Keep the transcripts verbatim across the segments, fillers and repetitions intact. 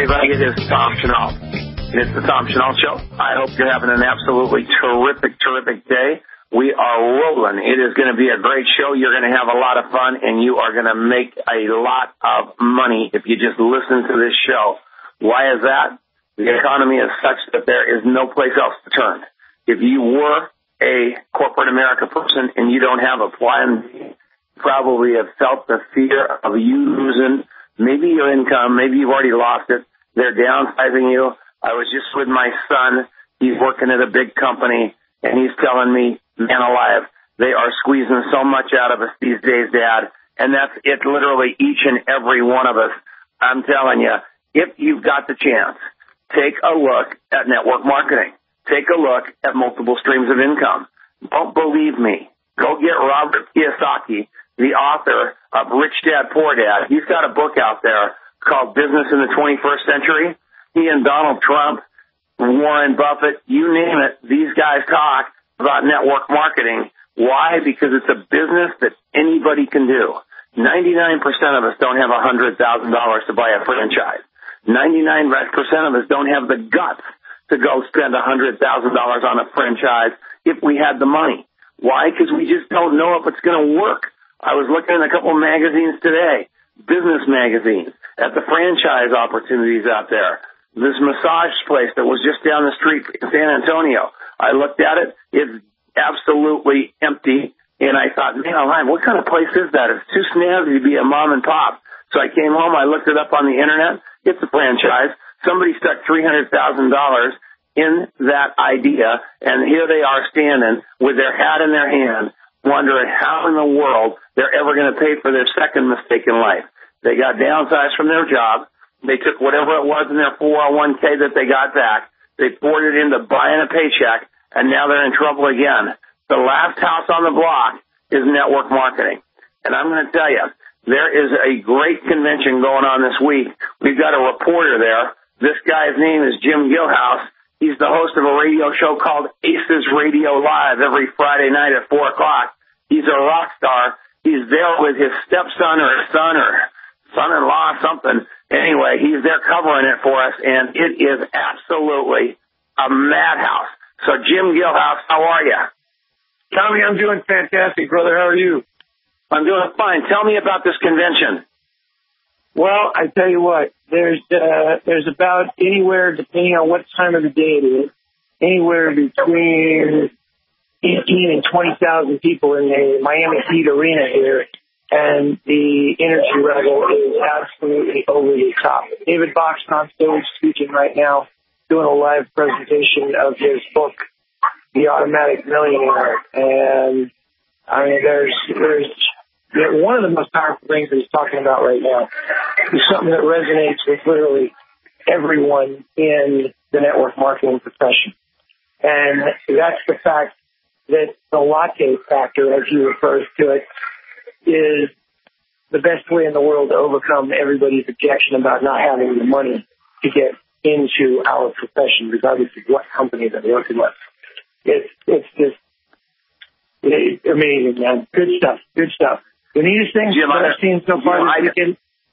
everybody. It is Tom Chenault. It's the Tom Chenault Show. I hope you're having an absolutely terrific, terrific day. We are rolling. It is going to be a great show. You're going to have a lot of fun, and you are going to make a lot of money if you just listen to this show. Why is that? The economy is such that there is no place else to turn. If you were a corporate America person and you don't have a plan, you probably have felt the fear of you losing maybe your income. Maybe you've already lost it. They're downsizing you. I was just with my son. He's working at a big company, and he's telling me, man alive, they are squeezing so much out of us these days, Dad. And that's it, literally each and every one of us. I'm telling you, if you've got the chance, take a look at network marketing. Take a look at multiple streams of income. Don't believe me. Go get Robert Kiyosaki, the author of Rich Dad, Poor Dad. He's got a book out there called Business in the twenty-first century. He and Donald Trump, Warren Buffett, you name it, these guys talk about network marketing. Why? Because it's a business that anybody can do. ninety-nine percent of us don't have one hundred thousand dollars to buy a franchise. ninety-nine percent of us don't have the guts to go spend one hundred thousand dollars on a franchise if we had the money. Why? Because we just don't know if it's going to work. I was looking at a couple of magazines today, business magazines, at the franchise opportunities out there. This massage place that was just down the street in San Antonio, I looked at it. It's absolutely empty. And I thought, man, alive, what kind of place is that? It's too snazzy to be a mom and pop. So I came home. I looked it up on the Internet. It's a franchise. Somebody stuck three hundred thousand dollars in that idea. And here they are standing with their hat in their hand, wondering how in the world they're ever going to pay for their second mistake in life. They got downsized from their job. They took whatever it was in their four oh one k that they got back. They poured it into buying a paycheck, and now they're in trouble again. The last house on the block is network marketing. And I'm going to tell you, there is a great convention going on this week. We've got a reporter there. This guy's name is Jim Gilhouse. He's the host of a radio show called Aces Radio Live every Friday night at four o'clock. He's a rock star. He's there with his stepson or his son or son-in-law, something. Anyway, he's there covering it for us, and it is absolutely a madhouse. So, Jim Gilhouse, how are you? Tommy, I'm doing fantastic, brother. How are you? I'm doing fine. Tell me about this convention. Well, I tell you what, there's uh, there's about anywhere, depending on what time of the day it is, anywhere between eighteen and twenty thousand people in the Miami Heat Arena here. And the energy level is absolutely over the top. David Bach's on stage speaking right now, doing a live presentation of his book, The Automatic Millionaire. And I mean, there's, there's you know, one of the most powerful things that he's talking about right now is something that resonates with literally everyone in the network marketing profession. And that's the fact that the latte factor, as he refers to it, is the best way in the world to overcome everybody's objection about not having the money to get into our profession, regardless of what company they're working with. It's, it's just it's amazing, man. Good stuff. Good stuff. The neatest thing Jim, that I've seen so far this weekend.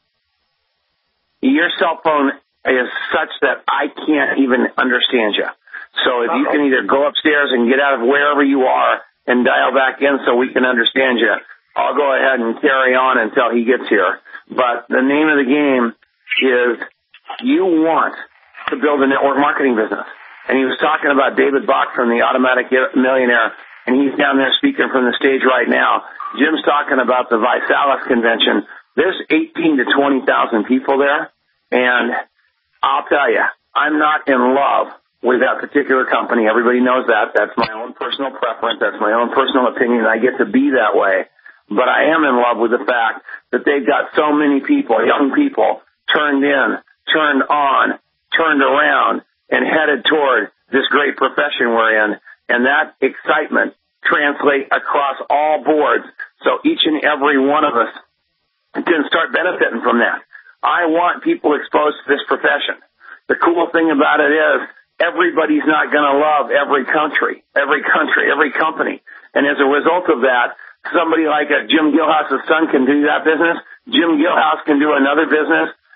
Your cell phone is such that I can't even understand you. So if you can either go upstairs and get out of wherever you are and dial back in so we can understand you, I'll go ahead and carry on until he gets here. But the name of the game is you want to build a network marketing business. And he was talking about David Bach from the Automatic Millionaire, and he's down there speaking from the stage right now. Jim's talking about the Visalis convention. There's eighteen to twenty thousand people there, and I'll tell you, I'm not in love with that particular company. Everybody knows that. That's my own personal preference. That's my own personal opinion. I get to be that way. But I am in love with the fact that they've got so many people, young people, turned in, turned on, turned around, and headed toward this great profession we're in. And that excitement translates across all boards. So each and every one of us can start benefiting from that. I want people exposed to this profession. The cool thing about it is everybody's not going to love every country, every country, every company. And as a result of that, somebody like a Jim Gilhouse's son can do that business. Jim Gilhouse can do another business.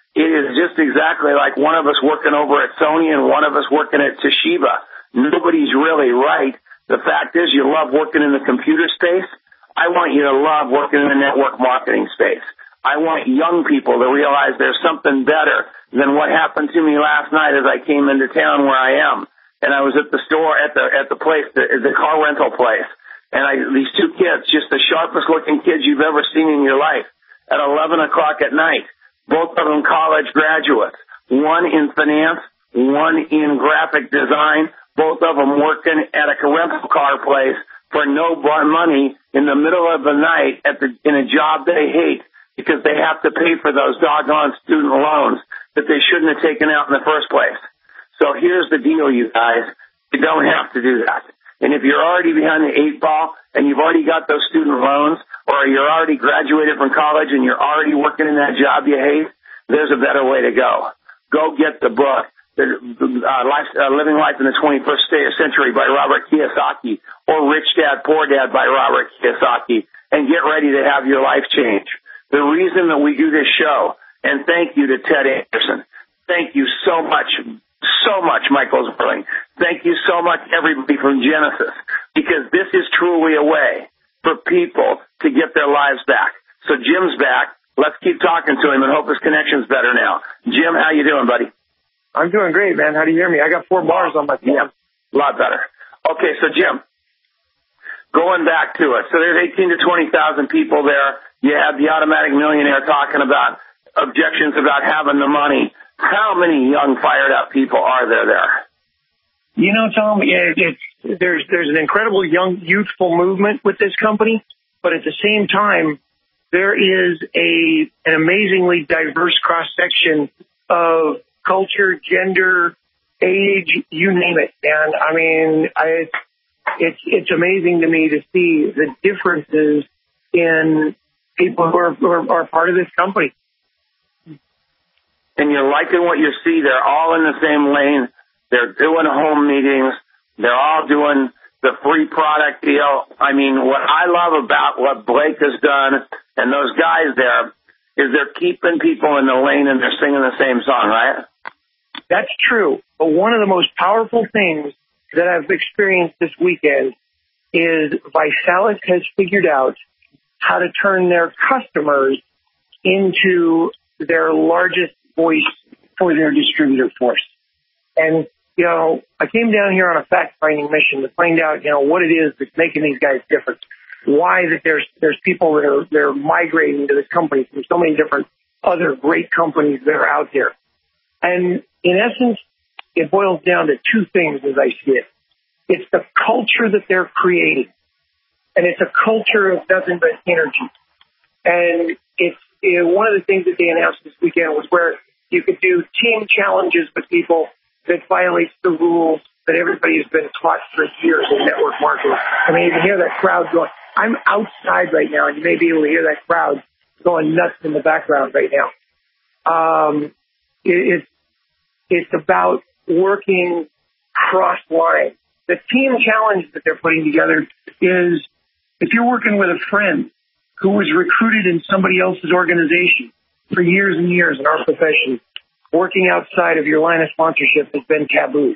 It is just exactly like one of us working over at Sony and one of us working at Toshiba. Nobody's really right. The fact is you love working in the computer space. I want you to love working in the network marketing space. I want young people to realize there's something better than what happened to me last night as I came into town where I am. And I was at the store, at the at the place, the, the car rental place. And I, these two kids, just the sharpest looking kids you've ever seen in your life, at eleven o'clock at night. Both of them college graduates, one in finance, one in graphic design, both of them working at a rental car place for no money in the middle of the night at the, in a job they hate because they have to pay for those doggone student loans that they shouldn't have taken out in the first place. So here's the deal, you guys. You don't have to do that. And if you're already behind the eight ball and you've already got those student loans, or you're already graduated from college and you're already working in that job you hate, there's a better way to go. Go get the book, the, uh, life, uh, Living Life in the twenty-first Century by Robert Kiyosaki, or Rich Dad, Poor Dad by Robert Kiyosaki, and get ready to have your life change. The reason that we do this show, and thank you to Ted Anderson. Thank you so much, so much, Michael Zerling. Thank you so much, everybody from Genesis, because this is truly a way for people to get their lives back. So Jim's back. Let's keep talking to him and hope his connection's better now. Jim, how you doing, buddy? I'm doing great, man. How do you hear me? I got four bars on my phone. Yeah, a lot better. Okay, so Jim, going back to it. So there's eighteen to twenty thousand people there. You have the automatic millionaire talking about objections about having the money. How many young, fired-up people are there there? You know, Tom, it, it's, there's there's an incredible young, youthful movement with this company, but at the same time, there is a an amazingly diverse cross-section of culture, gender, age, you name it. And I mean, I, it's it's amazing to me to see the differences in people who are, who are, are part of this company. And you're liking what you see. They're all in the same lane. They're doing home meetings. They're all doing the free product deal. I mean, what I love about what Blake has done and those guys there is they're keeping people in the lane and they're singing the same song, right? That's true. But one of the most powerful things that I've experienced this weekend is Visalis has figured out how to turn their customers into their largest voice for their distributor force. And, you know, I came down here on a fact-finding mission to find out, you know, what it is that's making these guys different. Why that there's there's people that are they're migrating to this company from so many different other great companies that are out there. And in essence, it boils down to two things as I see it. It's the culture that they're creating. And it's a culture of nothing but energy. And it's you know, one of the things that they announced this weekend was where you could do team challenges with people that violates the rules that everybody has been taught for years in network marketing. I mean, you can hear that crowd going. I'm outside right now, and you may be able to hear that crowd going nuts in the background right now. Um, it, it's it's about working cross-line. The team challenge that they're putting together is if you're working with a friend who was recruited in somebody else's organization for years and years in our profession, working outside of your line of sponsorship has been taboo.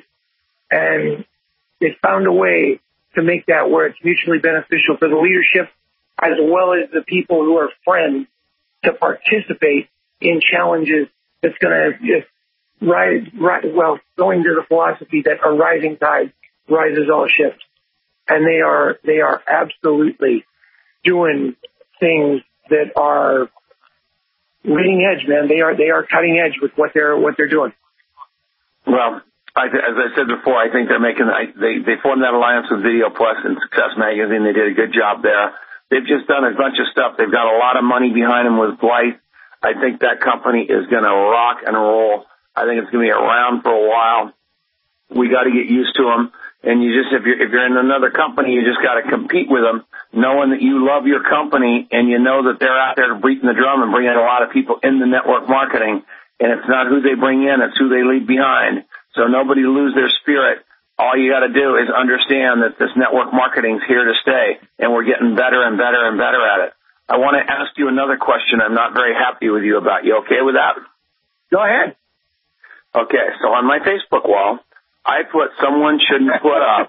And they found a way to make that where it's mutually beneficial for the leadership as well as the people who are friends to participate in challenges that's going to rise, rise, well, going to the philosophy that a rising tide rises all ships. And they are, they are absolutely doing things that are leading edge, man. They are, they are cutting edge with what they're, what they're doing. Well, I, as I said before, I think they're making, I, they, they formed that alliance with Video Plus and Success Magazine. They did a good job there. They've just done a bunch of stuff. They've got a lot of money behind them with Blight. I think that company is going to rock and roll. I think it's going to be around for a while. We got to get used to them. And you just, if you're, if you're in another company, you just got to compete with them, knowing that you love your company and you know that they're out there beating the drum and bringing a lot of people into network marketing. And it's not who they bring in, it's who they leave behind. So nobody lose their spirit. All you got to do is understand that this network marketing's here to stay, and we're getting better and better and better at it. I want to ask you another question I'm not very happy with you about. You okay with that? Go ahead. Okay, so on my Facebook wall, I put someone shouldn't put up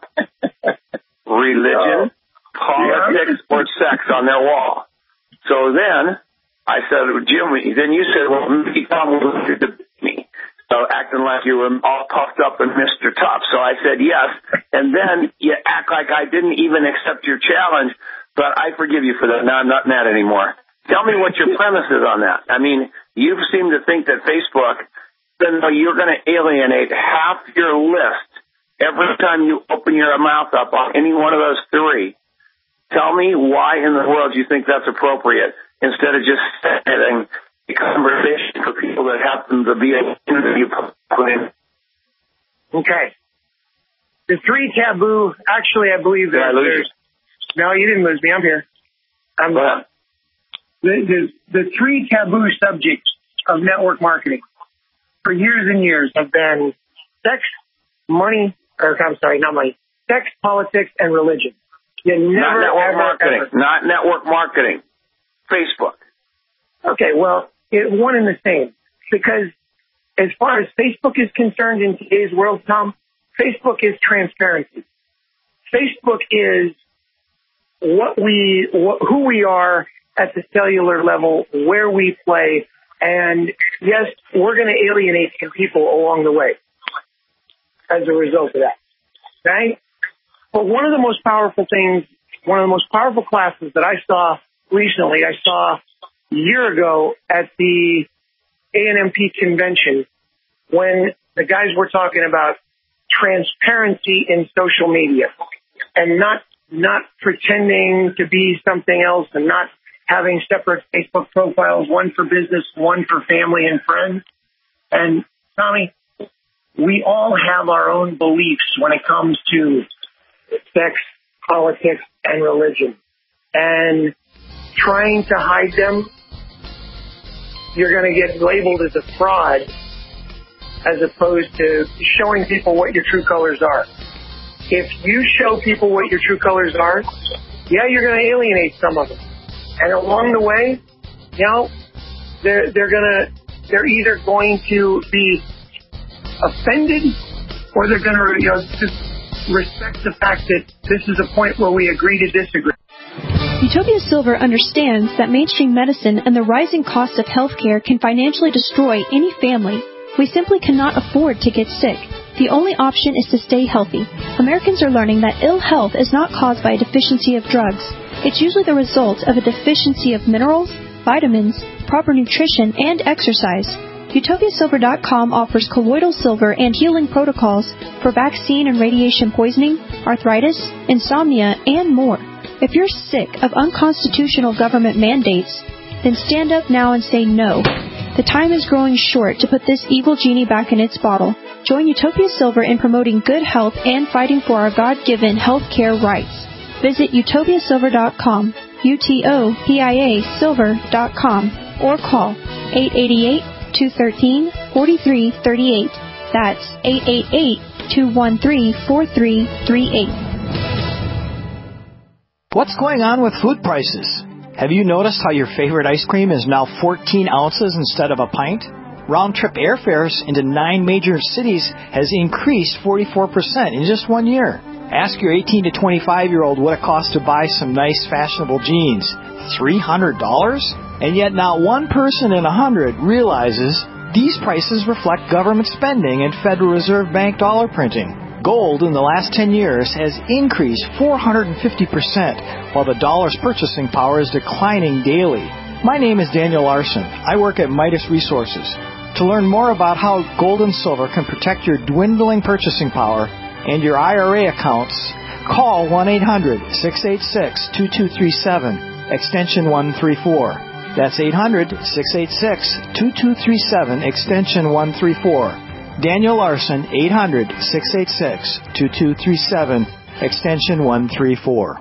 religion, oh. politics, yeah. or sex on their wall. So then I said, Jim, then you said, well, maybe Tom will debate me. So acting like you were all puffed up and Mister Tough. So I said yes. And then you act like I didn't even accept your challenge, but I forgive you for that. Now I'm not mad anymore. Tell me what your premise is on that. I mean, you seem to think that Facebook, even though you're going to alienate half your list every time you open your mouth up on any one of those three, tell me why in the world you think that's appropriate instead of just setting a conversation for people that happen to be an interview put in. Okay. The three taboo, actually, I believe that there's, no, you didn't lose me. I'm here. I'm uh, the, the, the three taboo subjects of network marketing for years and years have been sex, money, or I'm sorry, not money, sex, politics, and religion. You never, not network ever, marketing. Ever. Not network marketing. Facebook. Okay, well, it, one and the same. Because as far as Facebook is concerned in today's world, Tom, Facebook is transparency. Facebook is what we, what, who we are at the cellular level, where we play, and yes, we're going to alienate some people along the way as a result of that. Okay? But one of the most powerful things, one of the most powerful classes that I saw recently, I saw a year ago at the A N M P convention when the guys were talking about transparency in social media and not not pretending to be something else and not having separate Facebook profiles, one for business, one for family and friends. And Tommy, we all have our own beliefs when it comes to sex, politics, and religion. And trying to hide them, you're going to get labeled as a fraud as opposed to showing people what your true colors are. If you show people what your true colors are, yeah, you're going to alienate some of them. And along the way, you know, they're, they're going to, they're either going to be offended or they're going to, you know, just respect the fact that this is a point where we agree to disagree. Utopia Silver understands that mainstream medicine and the rising cost of healthcare can financially destroy any family. We simply cannot afford to get sick. The only option is to stay healthy. Americans are learning that ill health is not caused by a deficiency of drugs. It's usually the result of a deficiency of minerals, vitamins, proper nutrition, and exercise. Utopia Silver dot com offers colloidal silver and healing protocols for vaccine and radiation poisoning, arthritis, insomnia, and more. If you're sick of unconstitutional government mandates, then stand up now and say no. The time is growing short to put this evil genie back in its bottle. Join Utopia Silver in promoting good health and fighting for our God-given health care rights. Visit Utopia Silver dot com, U T O P I A Silver dot com, or call eight eight eight, two one three, four three three eight. That's eight eight eight, two one three, four three three eight. What's going on with food prices? Have you noticed how your favorite ice cream is now fourteen ounces instead of a pint? Round-trip airfares into nine major cities has increased forty-four percent in just one year. Ask your eighteen to twenty-five-year-old what it costs to buy some nice, fashionable jeans. three hundred dollars? And yet not one person in a hundred realizes these prices reflect government spending and Federal Reserve Bank dollar printing. Gold in the last ten years has increased four hundred fifty percent, while the dollar's purchasing power is declining daily. My name is Daniel Larson. I work at Midas Resources. To learn more about how gold and silver can protect your dwindling purchasing power and your I R A accounts, call one eight hundred, six eight six, two two three seven, extension one three four. That's eight hundred, six eight six, two two three seven, extension one three four. Daniel Larson, eight hundred, six eight six, two two three seven, extension one three four.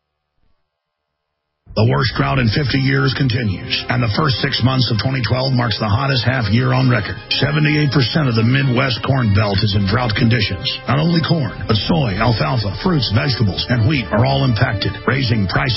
The worst drought in fifty years continues, and the first six months of twenty twelve marks the hottest half year on record. seventy-eight percent of the Midwest corn belt is in drought conditions. Not only corn, but soy, alfalfa, fruits, vegetables, and wheat are all impacted, raising prices.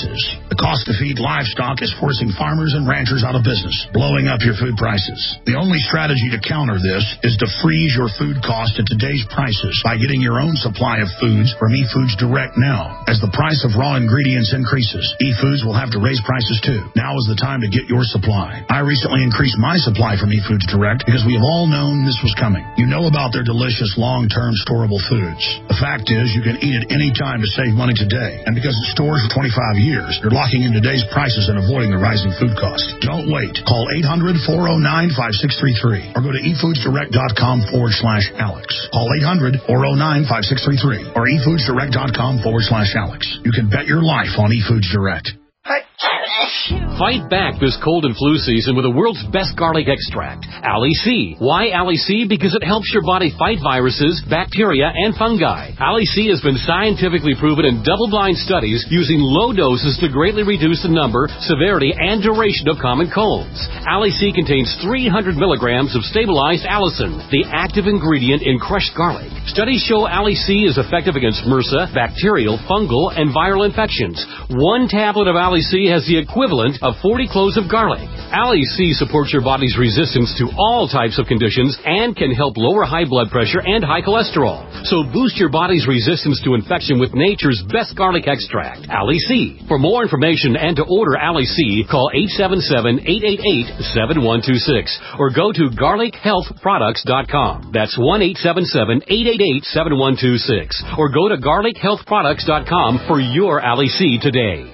The cost to feed livestock is forcing farmers and ranchers out of business, blowing up your food prices. The only strategy to counter this is to freeze your food cost at today's prices by getting your own supply of foods from eFoods Direct now. As the price of raw ingredients increases, eFoods will have to raise prices too. Now is the time to get your supply. I recently increased my supply from eFoods Direct because we have all known this was coming. You know about their delicious long-term storable foods. The fact is you can eat it any time to save money today. And because it stores for twenty-five years, you're locking in today's prices and avoiding the rising food costs. Don't wait. Call eight hundred, four oh nine, five six three three or go to efoodsdirect.com forward slash Alex. Call eight hundred, four oh nine, five six three three or efoodsdirect.com forward slash Alex. You can bet your life on eFoods Direct. Fight back this cold and flu season with the world's best garlic extract, Ali C. Why Ali C? Because it helps your body fight viruses, bacteria, and fungi. Ali C has been scientifically proven in double-blind studies using low doses to greatly reduce the number, severity, and duration of common colds. Ali C contains three hundred milligrams of stabilized allicin, the active ingredient in crushed garlic. Studies show Ali C is effective against MRSA, bacterial, fungal, and viral infections. One tablet of Ali C has the equivalent of forty cloves of garlic. Ali C supports your body's resistance to all types of conditions and can help lower high blood pressure and high cholesterol. So boost your body's resistance to infection with nature's best garlic extract, Ali C. For more information and to order Ali C, call eight seven seven, eight eight eight, seven one two six or go to garlic health products dot com. That's one eight seven seven, eight eight eight, seven one two six or go to garlic health products dot com for your Ali C today.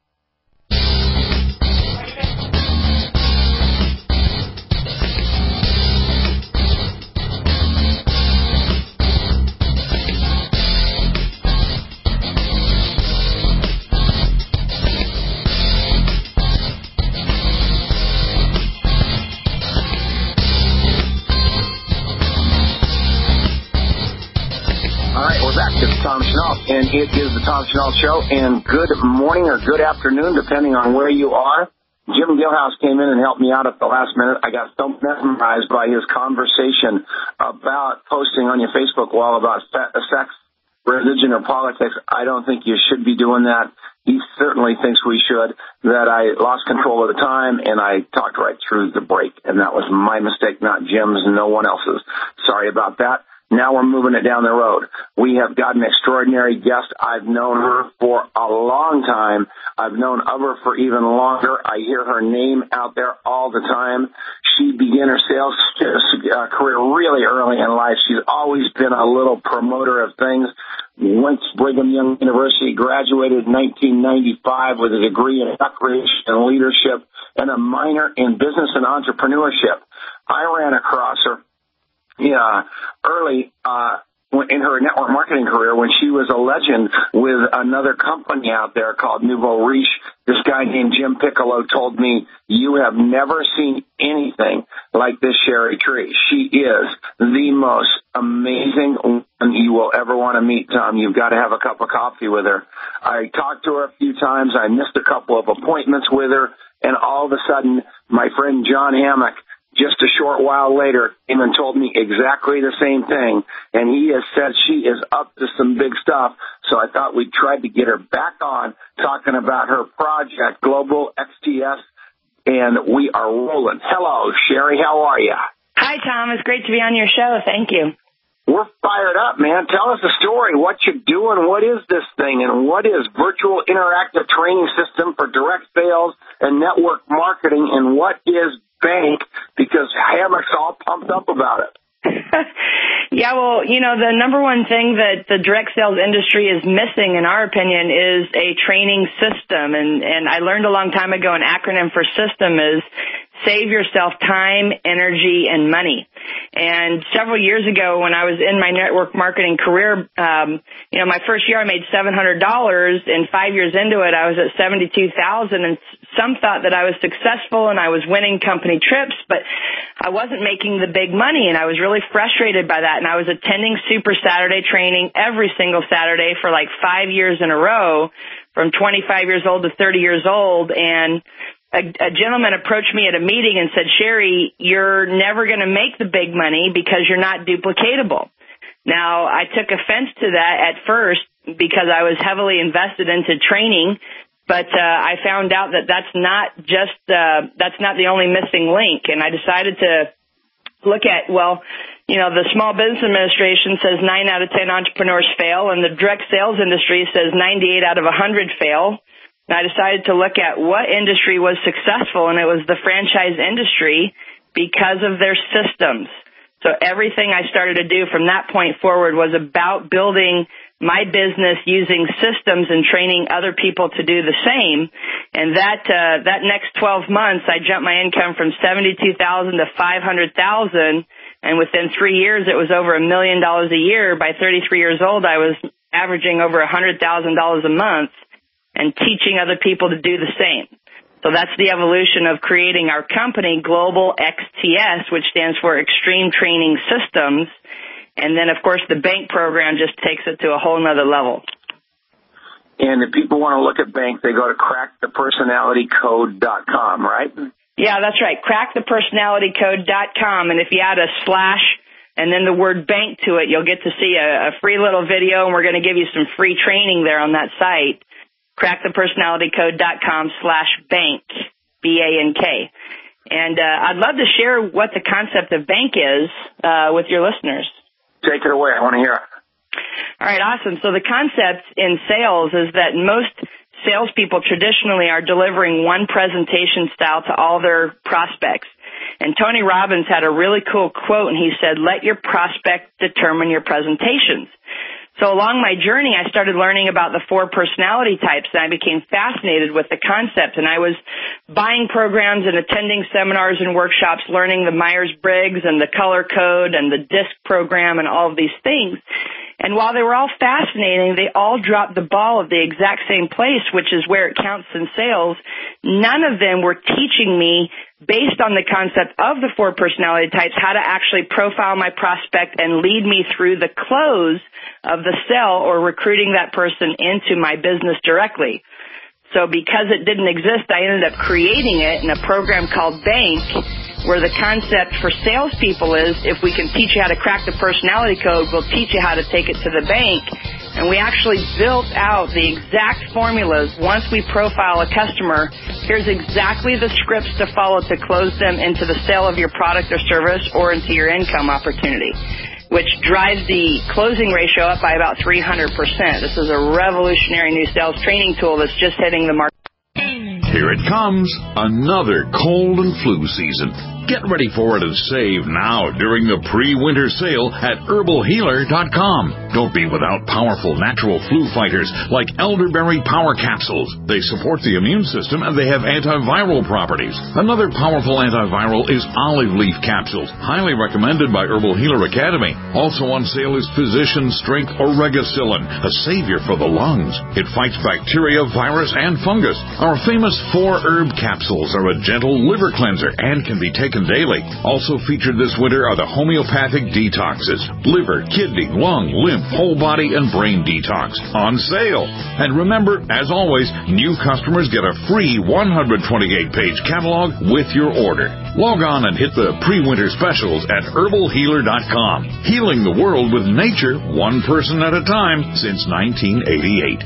And it is the Tom Schnall Show, and good morning or good afternoon, depending on where you are. Jim Gilhouse came in and helped me out at the last minute. I got so mesmerized by his conversation about posting on your Facebook wall about sex, religion, or politics. I don't think you should be doing that. He certainly thinks we should. That I lost control of the time, and I talked right through the break, and that was my mistake, not Jim's, no one else's. Sorry about that. Now we're moving it down the road. We have got an extraordinary guest. I've known her for a long time. I've known of her for even longer. I hear her name out there all the time. She began her sales uh, career really early in life. She's always been a little promoter of things. Went to Brigham Young University, graduated in nineteen ninety-five with a degree in recreation and leadership and a minor in business and entrepreneurship. I ran across her Yeah, early uh, in her network marketing career when she was a legend with another company out there called Nouveau Riche. This guy named Jim Piccolo told me, you have never seen anything like this Sherry Tree. She is the most amazing woman you will ever want to meet, Tom. You've got to have a cup of coffee with her. I talked to her a few times. I missed a couple of appointments with her. And all of a sudden, my friend John Hammock, just a short while later, came and told me exactly the same thing, and he has said she is up to some big stuff, so I thought we'd try to get her back on talking about her project, Global X T S, and we are rolling. Hello, Sherry, how are you? Hi, Tom. It's great to be on your show. Thank you. We're fired up, man. Tell us the story. What you're doing, what is this thing, and what is Virtual Interactive Training System for Direct Sales and Network Marketing, and what is Bank, because Hammock's all pumped up about it. Yeah, well, you know, the number one thing that the direct sales industry is missing, in our opinion, is a training system. And, and I learned a long time ago an acronym for system is save yourself time, energy, and money. And several years ago when I was in my network marketing career, um, you know, my first year I made seven hundred dollars, and five years into it I was at seventy-two thousand dollars, and some thought that I was successful and I was winning company trips, but I wasn't making the big money, and I was really frustrated by that. And I was attending Super Saturday training every single Saturday for like five years in a row, from twenty-five years old to thirty years old, and A, a gentleman approached me at a meeting and said, Sherry, you're never going to make the big money because you're not duplicatable. Now, I took offense to that at first because I was heavily invested into training But uh, I found out that that's not just uh, that's not the only missing link, and I decided to look at, well, you know, the Small Business Administration says nine out of ten entrepreneurs fail, and the direct sales industry says ninety-eight out of one hundred fail. And I decided to look at what industry was successful, and it was the franchise industry because of their systems. So everything I started to do from that point forward was about building my business using systems and training other people to do the same. And that uh, that next twelve months, I jumped my income from seventy-two thousand dollars to five hundred thousand dollars. And within three years, it was over a million dollars a year. By thirty-three years old, I was averaging over one hundred thousand dollars a month and teaching other people to do the same. So that's the evolution of creating our company, Global X T S, which stands for Extreme Training Systems. And then, of course, the bank program just takes it to a whole nother level. And if people want to look at bank, they go to crack the personality code dot com, right? Yeah, that's right, crack the personality code dot com. And if you add a slash and then the word bank to it, you'll get to see a, a free little video, and we're going to give you some free training there on that site, crack the personality code dot com slash bank, B A N K. And uh, I'd love to share what the concept of bank is uh, with your listeners. Take it away. I want to hear it. All right, awesome. So the concept in sales is that most salespeople traditionally are delivering one presentation style to all their prospects. And Tony Robbins had a really cool quote, and he said, let your prospect determine your presentations. So along my journey, I started learning about the four personality types, and I became fascinated with the concept. And I was buying programs and attending seminars and workshops, learning the Myers-Briggs and the color code and the DISC program and all of these things. And while they were all fascinating, they all dropped the ball at the exact same place, which is where it counts in sales. None of them were teaching me, based on the concept of the four personality types, how to actually profile my prospect and lead me through the close of the sell or recruiting that person into my business directly. So because it didn't exist, I ended up creating it in a program called Bank, where the concept for salespeople is, if we can teach you how to crack the personality code, we'll teach you how to take it to the bank. And we actually built out the exact formulas. Once we profile a customer, here's exactly the scripts to follow to close them into the sale of your product or service or into your income opportunity, which drives the closing ratio up by about three hundred percent. This is a revolutionary new sales training tool that's just hitting the market. Here it comes, another cold and flu season. Get ready for it and save now during the pre-winter sale at herbal healer dot com. Don't be without powerful natural flu fighters like elderberry power capsules. They support the immune system and they have antiviral properties. Another powerful antiviral is olive leaf capsules, highly recommended by Herbal Healer Academy. Also on sale is Physician Strength Oregacillin, a savior for the lungs. It fights bacteria, virus, and fungus. Our famous four herb capsules are a gentle liver cleanser and can be taken daily. Also featured this winter are the homeopathic detoxes, liver, kidney, lung, lymph, whole body, and brain detox on sale. And remember, as always, new customers get a free one hundred twenty-eight page catalog with your order. Log on and hit the pre-winter specials at herbal healer dot com. Healing the world with nature, one person at a time, since nineteen eighty-eight.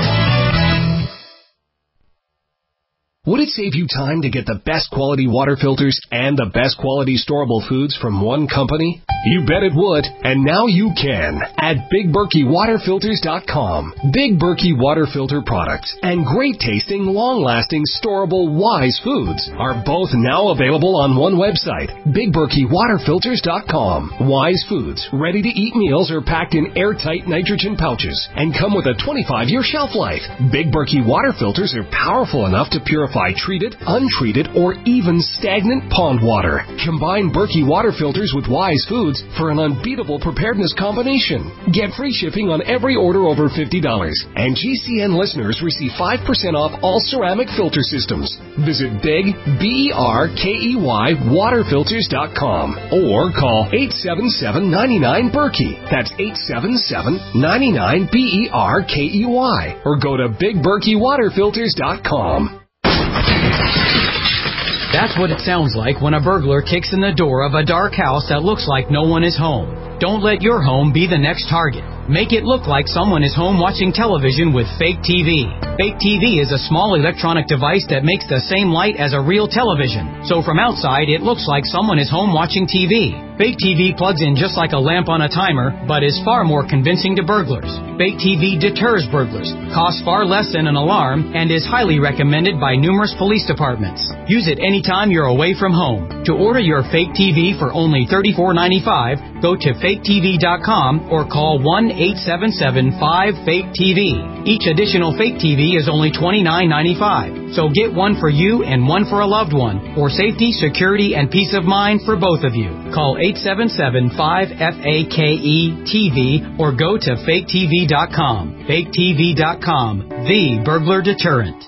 Would it save you time to get the best quality water filters and the best quality storable foods from one company? You bet it would, and now you can at Big Berkey Water Filters dot com. Big Berkey Water Filter products and great-tasting, long-lasting, storable Wise foods are both now available on one website, Big Berkey Water Filters dot com. Wise foods, ready-to-eat meals are packed in airtight nitrogen pouches and come with a twenty-five year shelf life. Big Berkey Water Filters are powerful enough to purify treated, untreated, or even stagnant pond water. Combine Berkey Water Filters with Wise foods for an unbeatable preparedness combination. Get free shipping on every order over fifty dollars. And G C N listeners receive five percent off all ceramic filter systems. Visit Big, B E R K E Y, Water Filters dot com or call eight seven seven, nine nine, Berkey. That's eight seven seven, nine nine, B E R K E Y. Or go to Big Berkey Water Filters dot com. That's what it sounds like when a burglar kicks in the door of a dark house that looks like no one is home. Don't let your home be the next target. Make it look like someone is home watching television with Fake T V. Fake T V is a small electronic device that makes the same light as a real television. So from outside, it looks like someone is home watching T V. Fake T V plugs in just like a lamp on a timer, but is far more convincing to burglars. Fake T V deters burglars, costs far less than an alarm, and is highly recommended by numerous police departments. Use it anytime you're away from home. To order your Fake T V for only thirty-four ninety-five, go to fake T V dot com or call one eight seven seven five fake T V. Each additional Fake T V is only twenty-nine ninety-five. So get one for you and one for a loved one, for safety, security, and peace of mind for both of you. Call eight seven seven five fake T V or go to fake T V dot com. fake T V dot com, the burglar deterrent.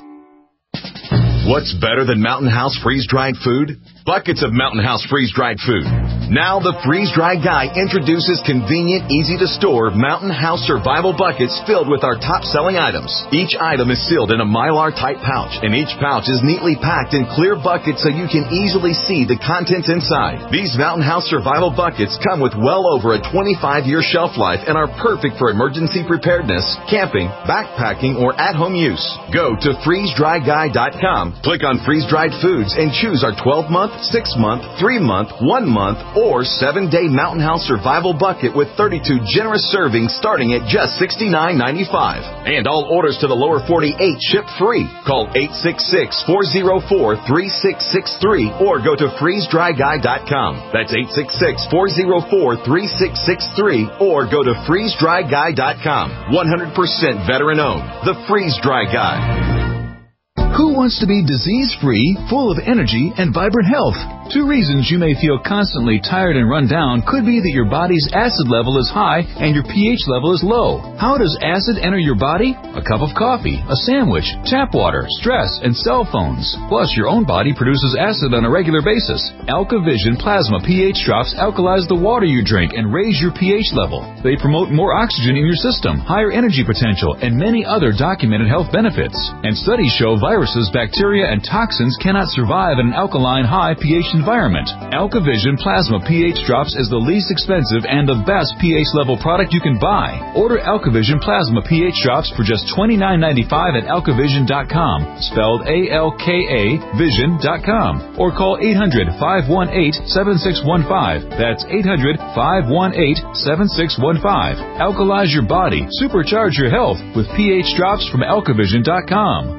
What's better than Mountain House freeze-dried food? Buckets of Mountain House freeze-dried food. Now the freeze-dried guy introduces convenient, easy-to-store Mountain House survival buckets filled with our top-selling items. Each item is sealed in a Mylar-type pouch, and each pouch is neatly packed in clear buckets so you can easily see the contents inside. These Mountain House survival buckets come with well over a twenty-five year shelf life and are perfect for emergency preparedness, camping, backpacking, or at-home use. Go to freeze dry guy dot com, click on freeze-dried foods, and choose our twelve month, six month, three month, one month, or seven day Mountain House survival bucket with thirty-two generous servings starting at just sixty-nine ninety-five. And all orders to the lower forty-eight ship free. Call eight six six, four oh four, three six six three or go to freeze dry guy dot com. That's eight six six, four oh four, three six six three or go to freeze dry guy dot com. one hundred percent veteran owned. The Freeze Dry Guy. Who wants to be disease-free, full of energy, and vibrant health? Two reasons you may feel constantly tired and run down could be that your body's acid level is high and your pH level is low. How does acid enter your body? A cup of coffee, a sandwich, tap water, stress, and cell phones. Plus, your own body produces acid on a regular basis. AlkaVision Plasma pH drops alkalize the water you drink and raise your pH level. They promote more oxygen in your system, higher energy potential, and many other documented health benefits. And studies show viruses, bacteria, and toxins cannot survive in an alkaline high pH environment. AlkaVision Plasma pH Drops is the least expensive and the best pH level product you can buy. Order AlkaVision Plasma pH Drops for just twenty-nine ninety-five at alka vision dot com, spelled A L K A vision dot com, or call eight hundred, five one eight, seven six one five. That's eight hundred, five one eight, seven six one five. Alkalize your body, supercharge your health with pH Drops from alka vision dot com.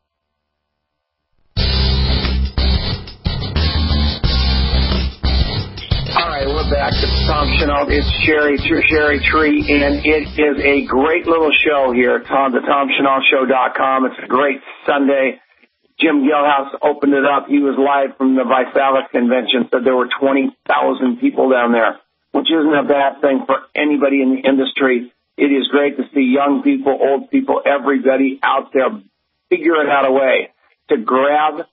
Back to Tom Chenault. It's Sherry, Sherry Tree, and it is a great little show here at Tom, the Tom Chenault Show dot com. It's a great Sunday. Jim Gilhouse opened it up. He was live from the Visalis convention, said there were twenty thousand people down there, which isn't a bad thing for anybody in the industry. It is great to see young people, old people, everybody out there figuring out a way to grab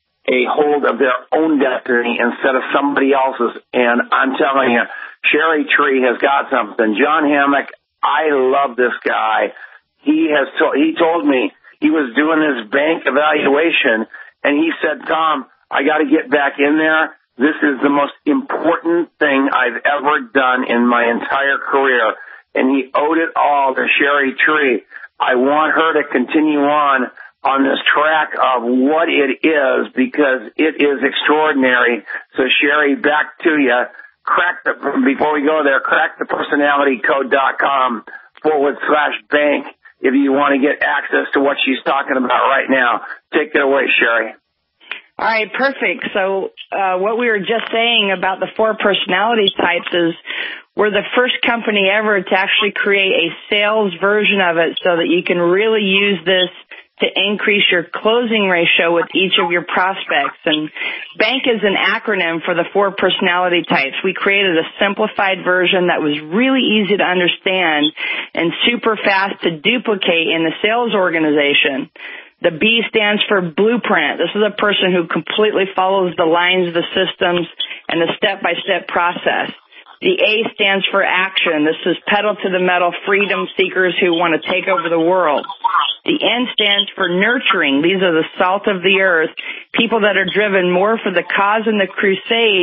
a hold of their own destiny instead of somebody else's. And I'm telling you, Sherry Tree has got something. John Hammock, I love this guy. He has to, he told me he was doing his bank evaluation, and he said, Tom, I got to get back in there. This is the most important thing I've ever done in my entire career. And he owed it all to Sherry Tree. I want her to continue on on this track of what it is, because it is extraordinary. So, Sherry, back to you. Crack the, before we go there, crack the personality code dot com forward slash bank if you want to get access to what she's talking about right now. Take it away, Sherry. All right, perfect. So uh, what we were just saying about the four personality types is we're the first company ever to actually create a sales version of it so that you can really use this to increase your closing ratio with each of your prospects. And BANK is an acronym for the four personality types. We created a simplified version that was really easy to understand and super fast to duplicate in the sales organization. The B stands for blueprint. This is a person who completely follows the lines, the systems, and the step-by-step process. The A stands for action. This is pedal to the metal freedom seekers who want to take over the world. The N stands for nurturing. These are the salt of the earth, people that are driven more for the cause and the crusade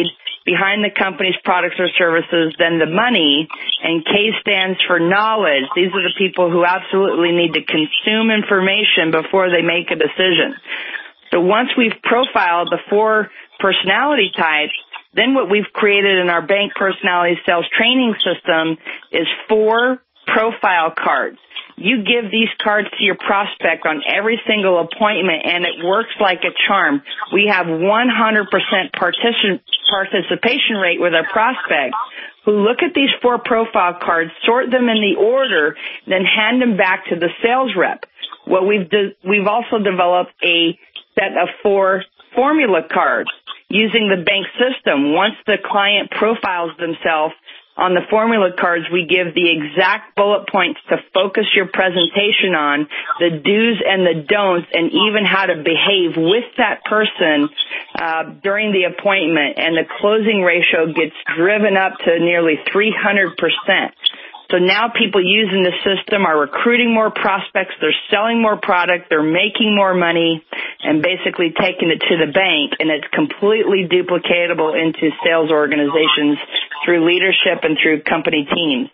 behind the company's products or services than the money, and K stands for knowledge. These are the people who absolutely need to consume information before they make a decision. So once we've profiled the four personality types, then what we've created in our bank personality sales training system is four profile cards. You give these cards to your prospect on every single appointment, and it works like a charm. We have one hundred percent particip- participation rate with our prospects who look at these four profile cards, sort them in the order, then hand them back to the sales rep. Well, we've de- we've also developed a set of four formula cards using the bank system. Once the client profiles themselves on the formula cards, we give the exact bullet points to focus your presentation on, the do's and the don'ts, and even how to behave with that person uh, during the appointment. And the closing ratio gets driven up to nearly three hundred percent. So now people using the system are recruiting more prospects, they're selling more product, they're making more money, and basically taking it to the bank, and it's completely duplicatable into sales organizations through leadership and through company teams.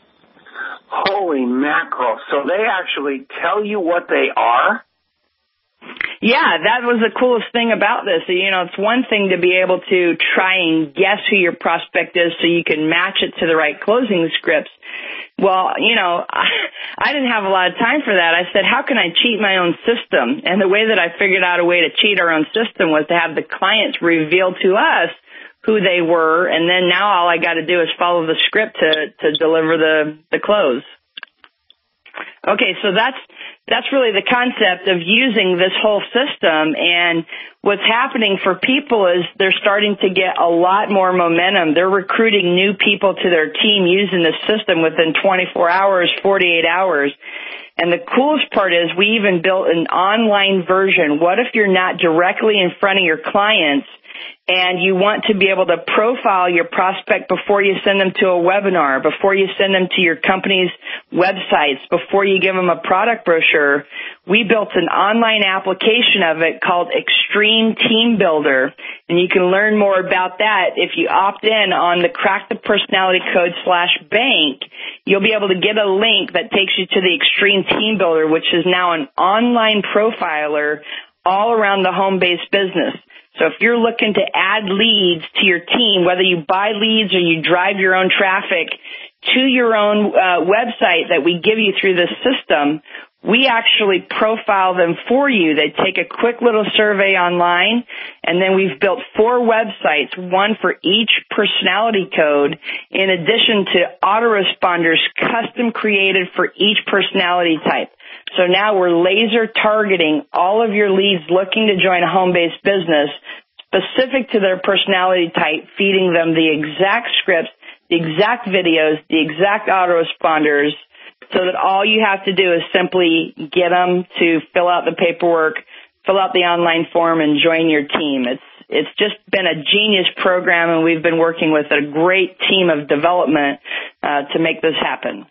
Holy mackerel. So they actually tell you what they are? Yeah, that was the coolest thing about this. You know, it's one thing to be able to try and guess who your prospect is so you can match it to the right closing scripts. Well, you know, I, I didn't have a lot of time for that. I said, how can I cheat my own system? And the way that I figured out a way to cheat our own system was to have the clients reveal to us who they were, and then now all I got to do is follow the script to, to deliver the, the close. Okay, so that's that's really the concept of using this whole system, and what's happening for people is they're starting to get a lot more momentum. They're recruiting new people to their team using the system within twenty-four hours, forty-eight hours. And the coolest part is we even built an online version. What if you're not directly in front of your clients and you want to be able to profile your prospect before you send them to a webinar, before you send them to your company's websites, before you give them a product brochure? We built an online application of it called Extreme Team Builder, and you can learn more about that if you opt in on the Crack the Personality Code slash bank. You'll be able to get a link that takes you to the Extreme Team Builder, which is now an online profiler all around the home-based business. So if you're looking to add leads to your team, whether you buy leads or you drive your own traffic to your own uh, website that we give you through this system, we actually profile them for you. They take a quick little survey online, and then we've built four websites, one for each personality code, in addition to autoresponders custom created for each personality type. So now we're laser targeting all of your leads looking to join a home-based business specific to their personality type, feeding them the exact scripts, the exact videos, the exact autoresponders, so that all you have to do is simply get them to fill out the paperwork, fill out the online form, and join your team. It's it's just been a genius program, and we've been working with a great team of development uh, to make this happen.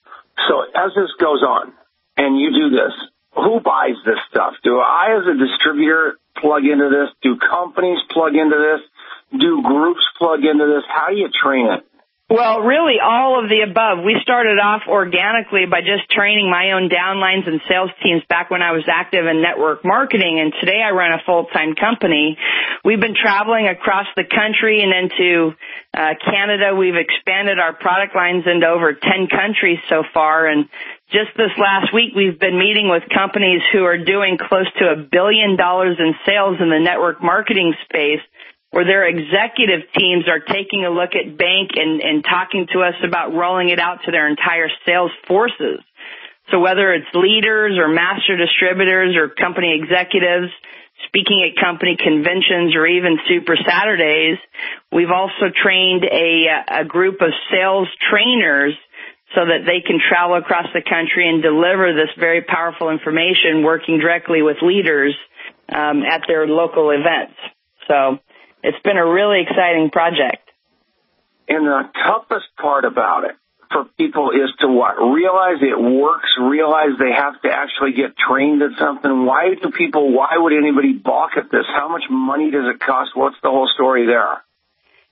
So as this goes on, and you do this, who buys this stuff? Do I, as a distributor, plug into this? Do companies plug into this? Do groups plug into this? How do you train it? Well, really all of the above. We started off organically by just training my own downlines and sales teams back when I was active in network marketing, and today I run a full-time company. We've been traveling across the country and into uh, Canada. We've expanded our product lines into over ten countries so far, and just this last week we've been meeting with companies who are doing close to a billion dollars in sales in the network marketing space, where their executive teams are taking a look at bank and, and talking to us about rolling it out to their entire sales forces. So whether it's leaders or master distributors or company executives speaking at company conventions or even Super Saturdays, we've also trained a, a group of sales trainers so that they can travel across the country and deliver this very powerful information working directly with leaders um, at their local events. So it's been a really exciting project. And the toughest part about it for people is to what? Realize it works, realize they have to actually get trained at something. Why do people, why would anybody balk at this? How much money does it cost? What's the whole story there?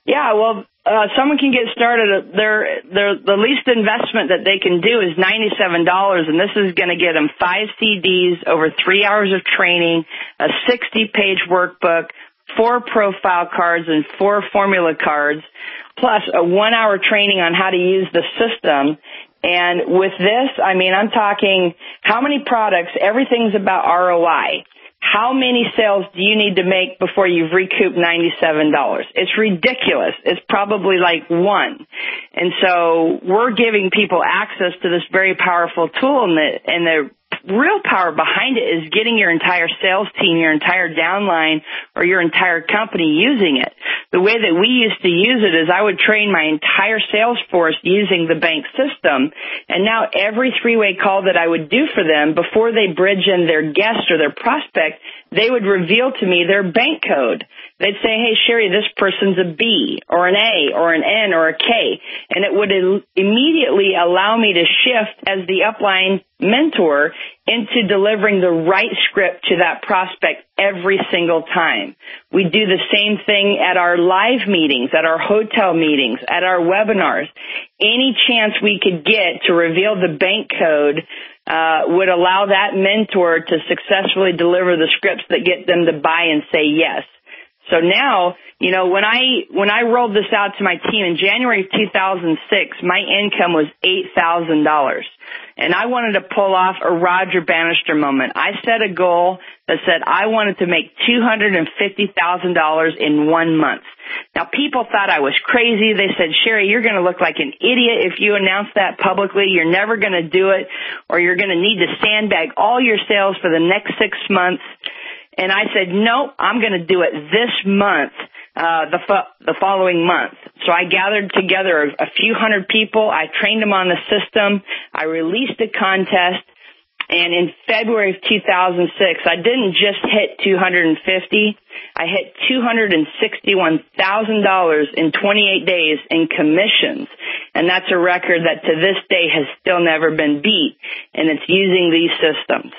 Yeah, well, uh, someone can get started. Their, their, the least investment that they can do is ninety-seven dollars, and this is going to get them five C Ds, over three hours of training, a sixty-page workbook, four profile cards, and four formula cards, plus a one-hour training on how to use the system. And with this, I mean, I'm talking how many products, everything's about R O I. How many sales do you need to make before you've recouped ninety-seven dollars? It's ridiculous. It's probably like one. And so we're giving people access to this very powerful tool, and the, and the real power behind it is getting your entire sales team, your entire downline, or your entire company using it. The way that we used to use it is I would train my entire sales force using the bank system, and now every three-way call that I would do for them, before they bridge in their guest or their prospect, they would reveal to me their bank code. They'd say, hey, Sherry, this person's a B or an A or an N or a K, and it would immediately allow me to shift as the upline mentor into delivering the right script to that prospect every single time. We do the same thing at our live meetings, at our hotel meetings, at our webinars. Any chance we could get to reveal the bank code uh, would allow that mentor to successfully deliver the scripts that get them to buy and say yes. So now, you know, when I when I rolled this out to my team in January of two thousand six, my income was eight thousand dollars. And I wanted to pull off a Roger Bannister moment. I set a goal that said I wanted to make two hundred fifty thousand dollars in one month. Now, people thought I was crazy. They said, Sherry, you're going to look like an idiot if you announce that publicly. You're never going to do it, or you're going to need to sandbag all your sales for the next six months. And I said, no, I'm going to do it this month, uh, the fo- the following month. So I gathered together a, a few hundred people. I trained them on the system. I released a contest. And in February of two thousand six, I didn't just hit two hundred fifty. I hit two hundred sixty-one thousand dollars in twenty-eight days in commissions. And that's a record that to this day has still never been beat. And it's using these systems.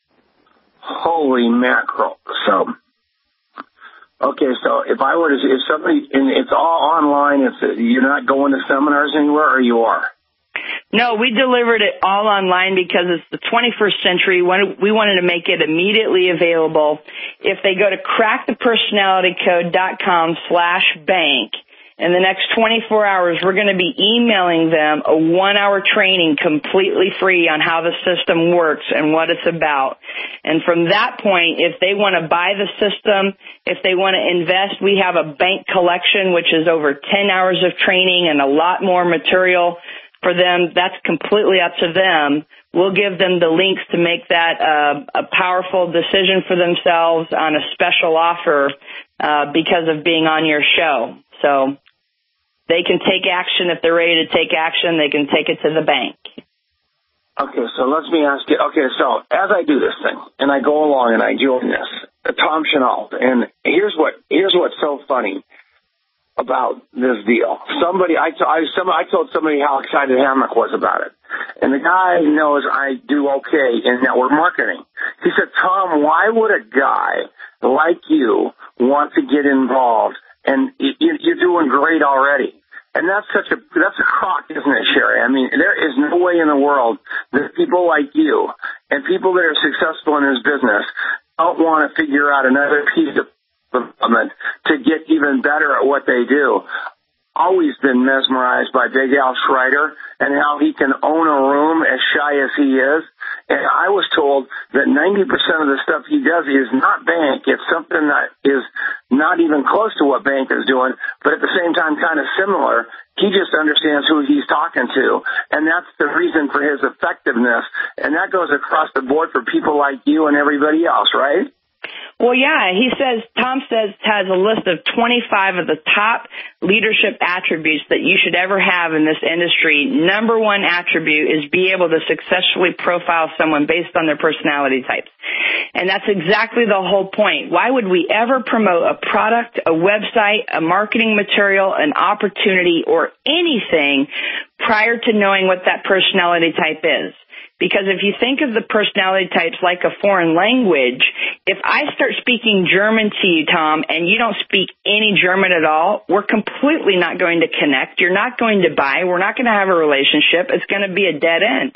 Holy mackerel. So, okay, so if I were to, if somebody, and it's all online, it's, you're not going to seminars anywhere, or you are? No, we delivered it all online because it's the twenty-first century. We wanted to make it immediately available. If they go to crack the personality code dot com slash bank, in the next twenty-four hours, we're going to be emailing them a one-hour training completely free on how the system works and what it's about. And from that point, if they want to buy the system, if they want to invest, we have a bank collection, which is over ten hours of training and a lot more material for them. That's completely up to them. We'll give them the links to make that uh, a powerful decision for themselves on a special offer uh, because of being on your show. So they can take action. If they're ready to take action, they can take it to the bank. Okay, so let me ask you, okay, so as I do this thing, and I go along and I join this, uh, Tom Chenault, and here's what, here's what's so funny about this deal. Somebody, I, t- I, some, I told somebody how excited Hammock was about it. And the guy knows I do okay in network marketing. He said, Tom, why would a guy like you want to get involved? And you're doing great already. And that's such a, that's a crock, isn't it, Sherry? I mean, there is no way in the world that people like you and people that are successful in this business don't want to figure out another piece of development to get even better at what they do. Always been mesmerized by Big Al Schreiter and how he can own a room as shy as he is. And I was told that ninety percent of the stuff he does is not bank. It's something that is not even close to what bank is doing, but at the same time kind of similar. He just understands who he's talking to, and that's the reason for his effectiveness. And that goes across the board for people like you and everybody else, right? Well, yeah, he says, Tom says, has a list of twenty-five of the top leadership attributes that you should ever have in this industry. Number one attribute is be able to successfully profile someone based on their personality types. And that's exactly the whole point. Why would we ever promote a product, a website, a marketing material, an opportunity, or anything prior to knowing what that personality type is? Because if you think of the personality types like a foreign language, if I start speaking German to you, Tom, and you don't speak any German at all, we're completely not going to connect. You're not going to buy. We're not going to have a relationship. It's going to be a dead end.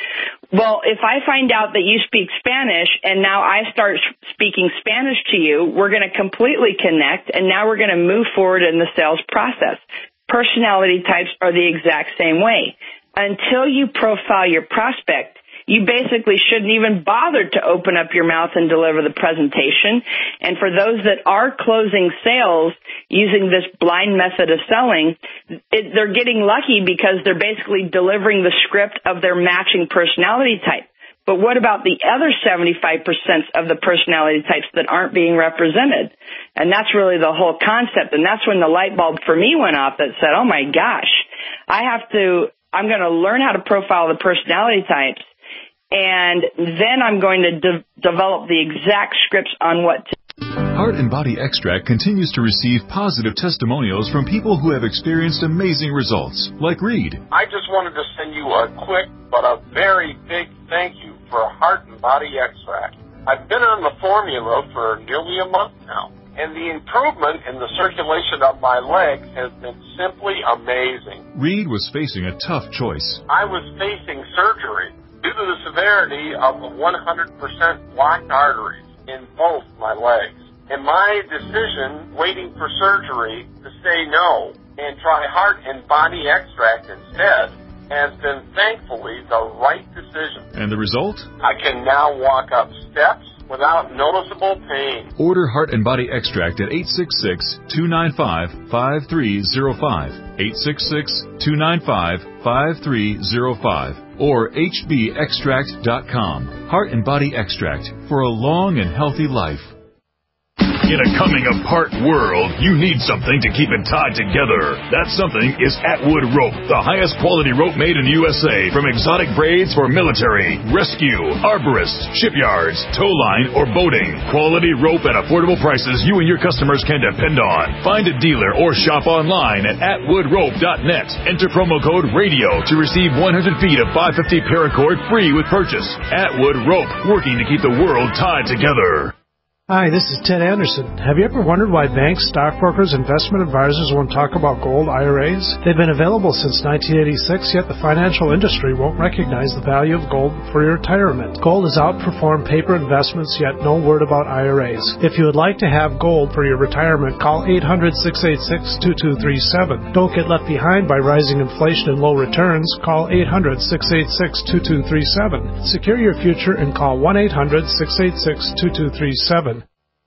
Well, if I find out that you speak Spanish and now I start speaking Spanish to you, we're going to completely connect, and now we're going to move forward in the sales process. Personality types are the exact same way. Until you profile your prospect, you basically shouldn't even bother to open up your mouth and deliver the presentation. And for those that are closing sales using this blind method of selling, it, they're getting lucky because they're basically delivering the script of their matching personality type. But what about the other seventy-five percent of the personality types that aren't being represented? And that's really the whole concept. And that's when the light bulb for me went off that said, oh my gosh, I have to, I'm going to learn how to profile the personality types, and then I'm going to de- develop the exact scripts on what to. Heart and Body Extract continues to receive positive testimonials from people who have experienced amazing results, like Reed. I just wanted to send you a quick but a very big thank you for Heart and Body Extract. I've been on the formula for nearly a month now, and the improvement in the circulation of my legs has been simply amazing. Reed was facing a tough choice. I was facing surgery due to the severity of one hundred percent blocked arteries in both my legs. And my decision, waiting for surgery, to say no and try Heart and Body Extract instead, has been thankfully the right decision. And the result? I can now walk up steps without noticeable pain. Order Heart and Body Extract at eight six six, two nine five, five three zero five, eight six six, two nine five, five three zero five, or H B extract dot com. Heart and Body Extract for a long and healthy life. In a coming-apart world, you need something to keep it tied together. That something is Atwood Rope, the highest quality rope made in the U S A, from exotic braids for military, rescue, arborists, shipyards, tow line, or boating. Quality rope at affordable prices you and your customers can depend on. Find a dealer or shop online at atwood rope dot net. Enter promo code RADIO to receive one hundred feet of five fifty paracord free with purchase. Atwood Rope, working to keep the world tied together. Hi, this is Ted Anderson. Have you ever wondered why banks, stockbrokers, investment advisors won't talk about gold I R As? They've been available since nineteen eighty-six, yet the financial industry won't recognize the value of gold for your retirement. Gold has outperformed paper investments, yet no word about I R As. If you would like to have gold for your retirement, call eight hundred, six eight six, two two three seven. Don't get left behind by rising inflation and low returns. Call eight hundred, six eight six, two two three seven. Secure your future and call one eight hundred, six eight six, two two three seven.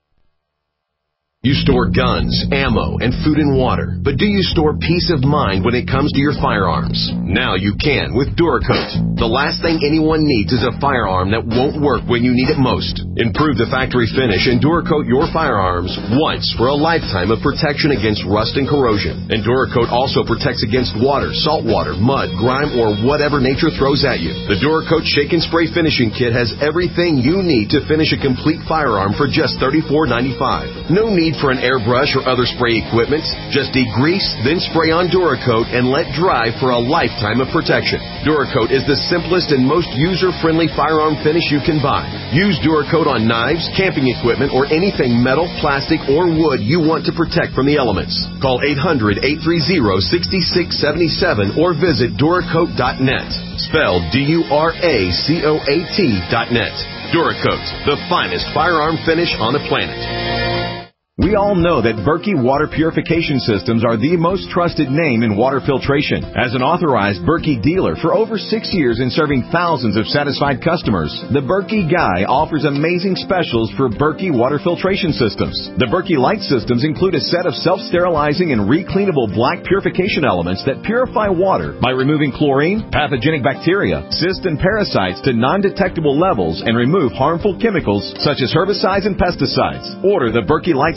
You store guns, ammo, and food and water, but do you store peace of mind when it comes to your firearms? Now you can with Duracoat. The last thing anyone needs is a firearm that won't work when you need it most. Improve the factory finish and Duracoat your firearms once for a lifetime of protection against rust and corrosion. And Duracoat also protects against water, salt water, mud, grime, or whatever nature throws at you. The Duracoat Shake and Spray Finishing Kit has everything you need to finish a complete firearm for just thirty-four ninety-five. No need for an airbrush or other spray equipment. Just degrease, then spray on Duracoat and let dry for a lifetime of protection. Duracoat is the simplest and most user-friendly firearm finish you can buy. Use Duracoat on knives, camping equipment, or anything metal, plastic, or wood you want to protect from the elements. Call eight hundred, eight three zero, six six seven seven or visit Duracoat dot net. Spelled D U R A C O A T dot net. Duracoat, the finest firearm finish on the planet. We all know that Berkey Water Purification Systems are the most trusted name in water filtration. As an authorized Berkey dealer for over six years and serving thousands of satisfied customers, the Berkey Guy offers amazing specials for Berkey Water Filtration Systems. The Berkey Light Systems include a set of self-sterilizing and recleanable black purification elements that purify water by removing chlorine, pathogenic bacteria, cysts, and parasites to non-detectable levels and remove harmful chemicals such as herbicides and pesticides. Order the Berkey Light Systems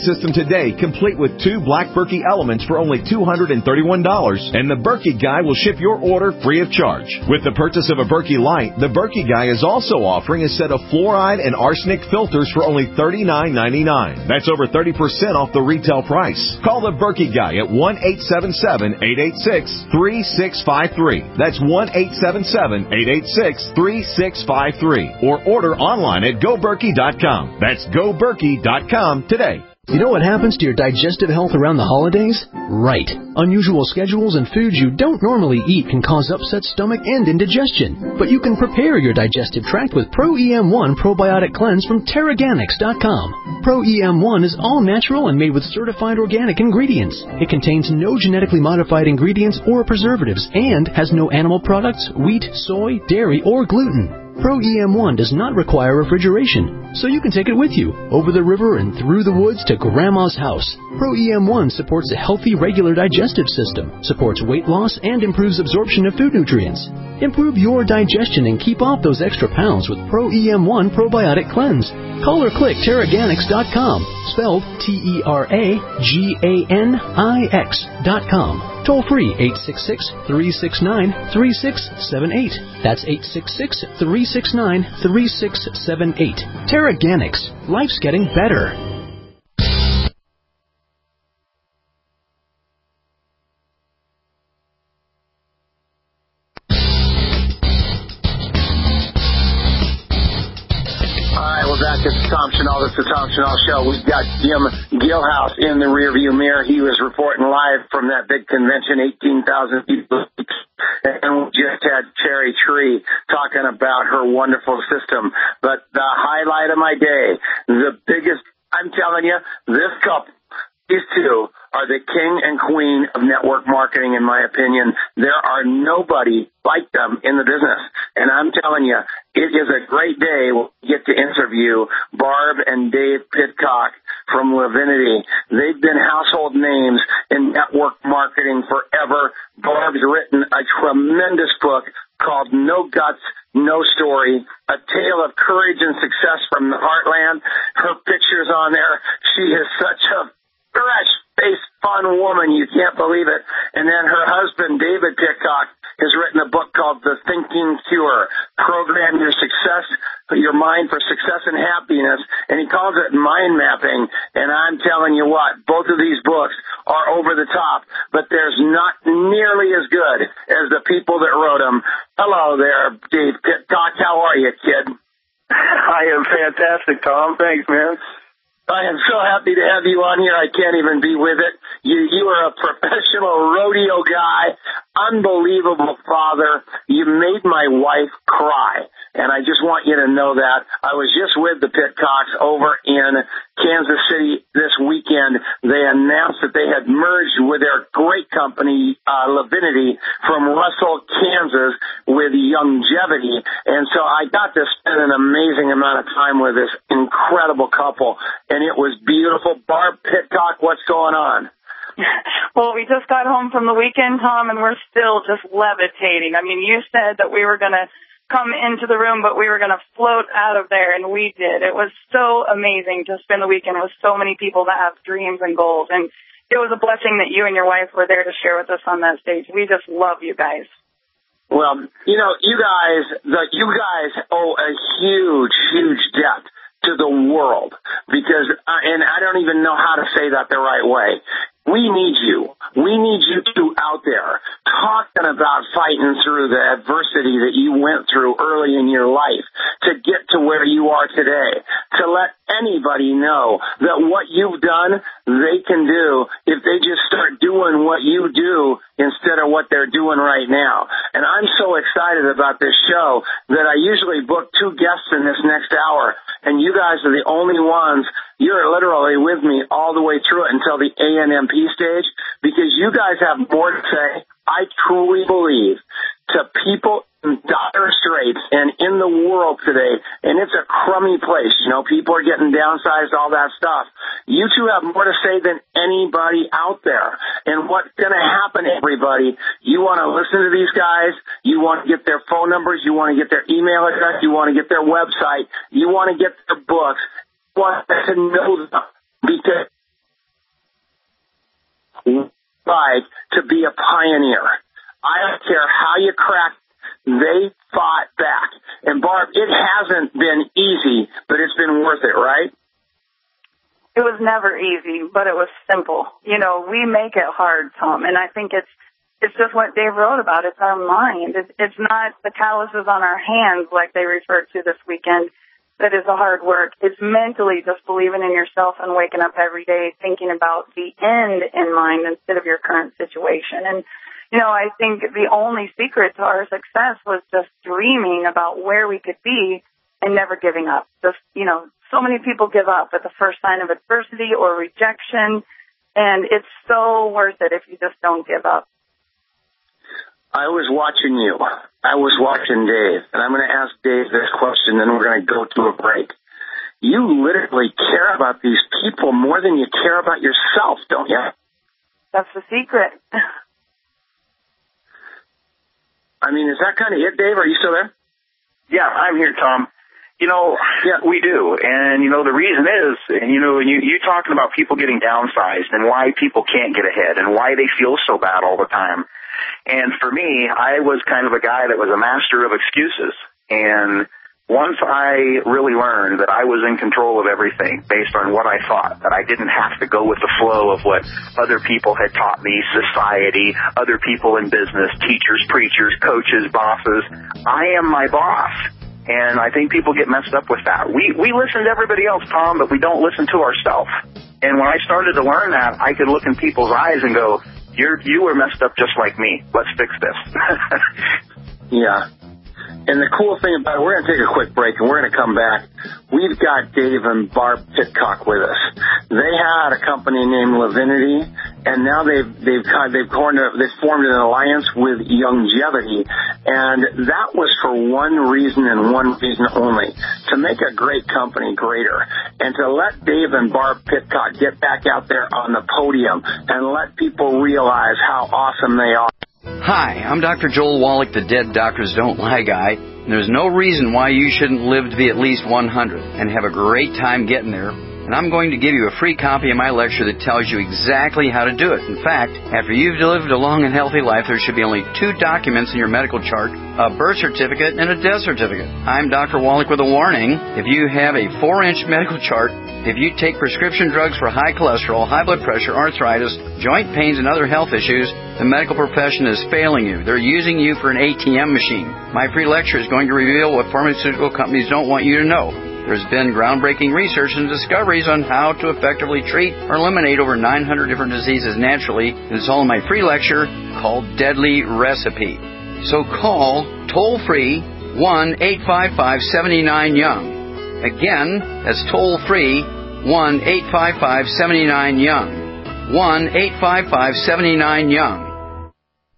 system today, complete with two Black Berkey elements for only two hundred thirty-one dollars, and the Berkey Guy will ship your order free of charge. With the purchase of a Berkey Light, the Berkey Guy is also offering a set of fluoride and arsenic filters for only thirty-nine ninety-nine. That's over thirty percent off the retail price. Call the Berkey Guy at one eight seven seven, eight eight six, three six five three. That's one eight seven seven, eight eight six, three six five three. Or order online at go berkey dot com. That's go berkey dot com today. You know what happens to your digestive health around the holidays? Right. Unusual schedules and foods you don't normally eat can cause upset stomach and indigestion. But you can prepare your digestive tract with Pro E M one Probiotic Cleanse from Terraganics dot com. Pro E M one is all natural and made with certified organic ingredients. It contains no genetically modified ingredients or preservatives and has no animal products, wheat, soy, dairy, or gluten. Pro E M one does not require refrigeration, so you can take it with you, over the river and through the woods to Grandma's house. Pro E M one supports a healthy, regular digestive system, supports weight loss, and improves absorption of food nutrients. Improve your digestion and keep off those extra pounds with Pro E M one Probiotic Cleanse. Call or click Terraganics dot com, spelled T E R A G A N I X dot com. Toll free eight six six, three six nine, three six seven eight. That's eight six six, three six nine, three six seven eight. Terraganics. Life's getting better. It's the Tom Chenal. It's the Tom Chenal Show. We've got Jim Gilhouse in the rearview mirror. He was reporting live from that big convention, eighteen thousand people. And we just had Cherry Tree talking about her wonderful system. But the highlight of my day, the biggest, I'm telling you, this couple, these two are the king and queen of network marketing, in my opinion. There are nobody like them in the business. And I'm telling you, it is a great day when we get to interview Barb and Dave Pitcock from Lavinity. They've been household names in network marketing forever. Barb's written a tremendous book called No Guts, No Story, a tale of courage and success from the heartland. Her picture's on there. She is such a fresh-faced, fun woman. You can't believe it. And then her husband, David Pitcock, has written a book called The Thinking Cure, Program Your Success, Your Mind for Success and Happiness, and he calls it mind mapping. And I'm telling you what, both of these books are over the top, but there's not nearly as good as the people that wrote them. Hello there, Dave Pitcock. How are you, kid? I am fantastic, Tom. Thanks, man. I am so happy to have you on here. I can't even be with it. You you are a professional rodeo guy, unbelievable father. You made my wife cry, and I just want you to know that. I was just with the Pitcocks over in Kansas City this weekend. They announced that they had merged with their great company, uh, Lavinity, from Russell, Kansas, with Youngevity. And so I got to spend an amazing amount of time with this incredible couple, and it was beautiful. Barb Pitcock, what's going on? Well, we just got home from the weekend, Tom, and we're still just levitating. I mean, you said that we were going to come into the room, but we were going to float out of there, and we did. It was so amazing to spend the weekend with so many people that have dreams and goals, and it was a blessing that you and your wife were there to share with us on that stage. We just love you guys. Well, you know, you guys, the, you guys owe a huge, huge debt to the world because, uh, and I don't even know how to say that the right way. We need you. We need you two out there talking about fighting through the adversity that you went through early in your life to get to where you are today, to let anybody know that what you've done, they can do if they just start doing what you do instead of what they're doing right now. And I'm so excited about this show that I usually book two guests in this next hour, and you guys are the only ones. You're literally with me all the way through it until the A N M P stage because you guys have more to say. I truly believe to people in dire straits and in the world today, and it's a crummy place. You know, people are getting downsized, all that stuff. You two have more to say than anybody out there. And what's going to happen, everybody, you want to listen to these guys, you want to get their phone numbers, you want to get their email address, you want to get their website, you want to get their books. Want to know them because like to be a pioneer. I don't care how you crack, they fought back. And Barb, it hasn't been easy, but it's been worth it, right? It was never easy, but it was simple. You know, we make it hard, Tom, and I think it's it's just what Dave wrote about. It's our mind. It's, it's not the calluses on our hands like they referred to this weekend that is the hard work. It's mentally just believing in yourself and waking up every day thinking about the end in mind instead of your current situation. And, you know, I think the only secret to our success was just dreaming about where we could be and never giving up. Just, you know, so many people give up at the first sign of adversity or rejection, and it's so worth it if you just don't give up. I was watching you. I was watching Dave, and I'm going to ask Dave this question, then we're going to go to a break. You literally care about these people more than you care about yourself, don't you? That's the secret. I mean, is that kind of it, Dave? Are you still there? Yeah, I'm here, Tom. You know, yeah, we do. And, you know, the reason is, and, you know, you, you're talking about people getting downsized and why people can't get ahead and why they feel so bad all the time. And for me, I was kind of a guy that was a master of excuses. And once I really learned that I was in control of everything based on what I thought, that I didn't have to go with the flow of what other people had taught me, society, other people in business, teachers, preachers, coaches, bosses, I am my boss. And I think people get messed up with that. We we listen to everybody else, Tom, but we don't listen to ourselves. And when I started to learn that, I could look in people's eyes and go, You're, you were messed up just like me. Let's fix this. Yeah. And the cool thing about it, we're going to take a quick break, and we're going to come back. We've got Dave and Barb Pitcock with us. They had a company named Lavinity, and now they've they've they've formed, they've formed an alliance with Youngevity, and that was for one reason and one reason only: to make a great company greater, and to let Dave and Barb Pitcock get back out there on the podium and let people realize how awesome they are. Hi, I'm Doctor Joel Wallach, the Dead Doctors Don't Lie guy. And there's no reason why you shouldn't live to be at least one hundred and have a great time getting there. And I'm going to give you a free copy of my lecture that tells you exactly how to do it. In fact, after you've lived a long and healthy life, there should be only two documents in your medical chart: a birth certificate and a death certificate. I'm Doctor Wallach with a warning. If you have a four-inch medical chart, if you take prescription drugs for high cholesterol, high blood pressure, arthritis, joint pains, and other health issues, the medical profession is failing you. They're using you for an A T M machine. My free lecture is going to reveal what pharmaceutical companies don't want you to know. There's been groundbreaking research and discoveries on how to effectively treat or eliminate over nine hundred different diseases naturally. And it's all in my free lecture called Deadly Recipe. So call toll-free one eight five five, seven nine, young. Again, that's toll-free one eight five five, seven nine, young. one eight five five, seven nine, young.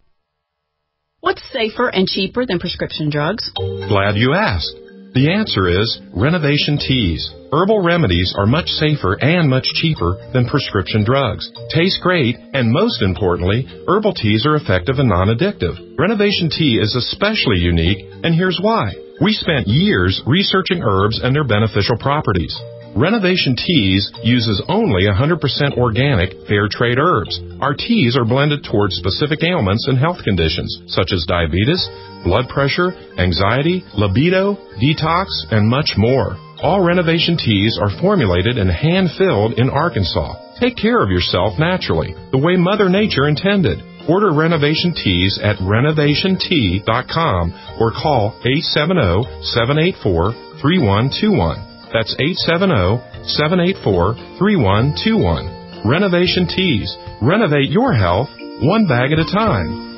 What's safer and cheaper than prescription drugs? Glad you asked. The answer is Renovation Teas. Herbal remedies are much safer and much cheaper than prescription drugs. Taste great, and most importantly, herbal teas are effective and non-addictive. Renovation Tea is especially unique, and here's why. We spent years researching herbs and their beneficial properties. Renovation Teas uses only one hundred percent organic, fair trade herbs. Our teas are blended towards specific ailments and health conditions, such as diabetes, blood pressure, anxiety, libido, detox, and much more. All Renovation Teas are formulated and hand-filled in Arkansas. Take care of yourself naturally, the way Mother Nature intended. Order Renovation Teas at renovation tea dot com or call eight seven zero, seven eight four, three one two one. That's eight seven zero, seven eight four, three one two one. Renovation Teas. Renovate your health one bag at a time.